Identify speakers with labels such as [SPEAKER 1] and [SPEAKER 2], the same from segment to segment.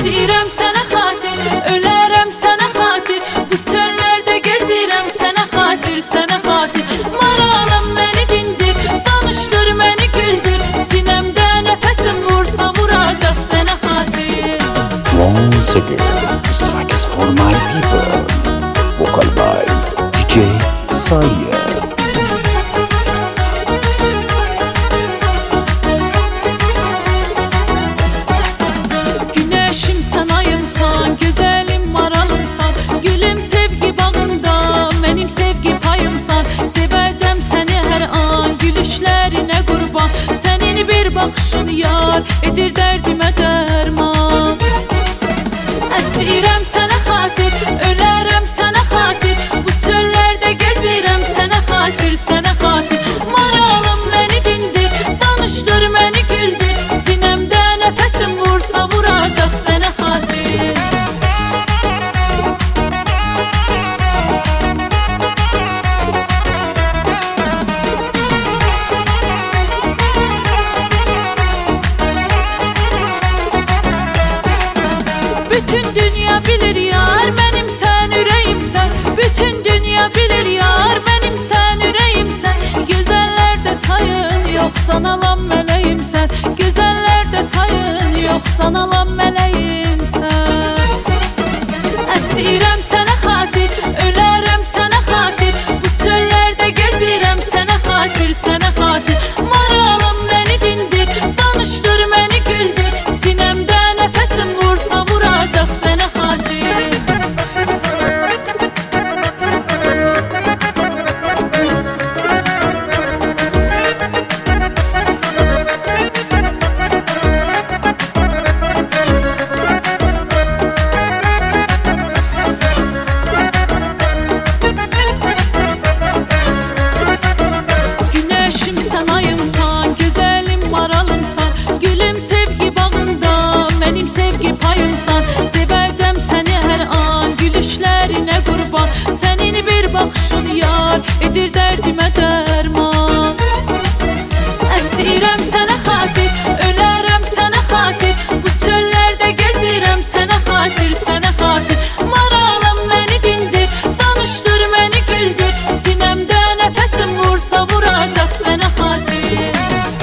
[SPEAKER 1] Əsirəm sənə xatir, ölərəm sənə xatir. Bu çöllərdə gezirəm sənə xatir, sənə xatir. Maralım məni dindir, danışdır məni güldür. Sinəmdə nəfəsim vursa vuracaq sənə xatir.
[SPEAKER 2] Once again, this track is for my people. Vocal by DJ Saya.
[SPEAKER 1] Baxışın yar edir dərdimə dərman. Əsirəm sənə xatir, ölərəm sənə xatir. Bu çöllərdə gezirəm sənə xatir, sənə xatir. Maralım məni dindir, danışdır məni güldür. Sinəmdə nəfəsim vursa vuracaq sənə xatir. Bütün dünya bilir yar, mənim sən ürəyimsən. Bütün dünya bilir yar, mənim sən ürəyimsən. Gözəllərdə tayın yoxsan alan mələyimsən. Gözəllərdə tayın yoxsan alan mələyimsən. Əsirəm sənə xatir, ölərəm sənə xatir. Bu çöllərdə gezirəm sənə xatir, sənə xatir. Maralım məni dindir, danışdır məni güldür. Sinəmdə nəfəsim vursa vuracaq sənə xatir. Günəşim sən ayımsan, gözəlim maralımsan. Gülüm sevgi bağında, mənim sevgi payımsan. Sevəcəm səni hər an, gülüşlərinə qurban. Sənin bir baxışın yar edir dərdimə dərman. Əsirəm sənə xatir, ölərəm sənə xatir. Bu çöllərdə gezirəm sənə xatir, sənə xatir. Maralım məni dindir, danışdır məni güldür. Sinəmdə nəfəsim vursa vuracaq sənə xatir.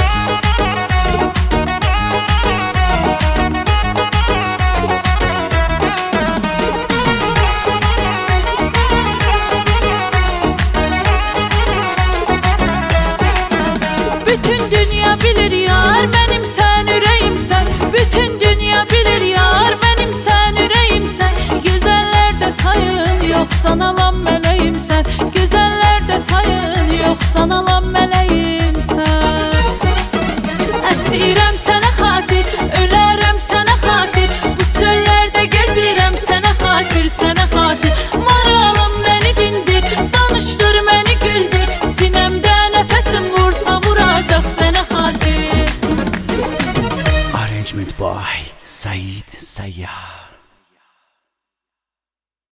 [SPEAKER 1] Bütün dünya bilir yar, mənim sən ürəyimsən. Bütün dünya bilir yar, mənim sən ürəyimsən. Gözəllərdə tayın yoxsan alan mələyimsən. Gözəllərdə tayın yoxsan alan mələyimsən. Əsirəm sənə xatir, ölərəm sənə xatir. Bu çöllərdə gezirəm sənə xatir, sənə xatir. Maralım məni dindir, danışdır məni güldür. Sinəmdə nəfəsim vursa vuracaq sənə xatir.
[SPEAKER 2] Arrangement by Said Saya.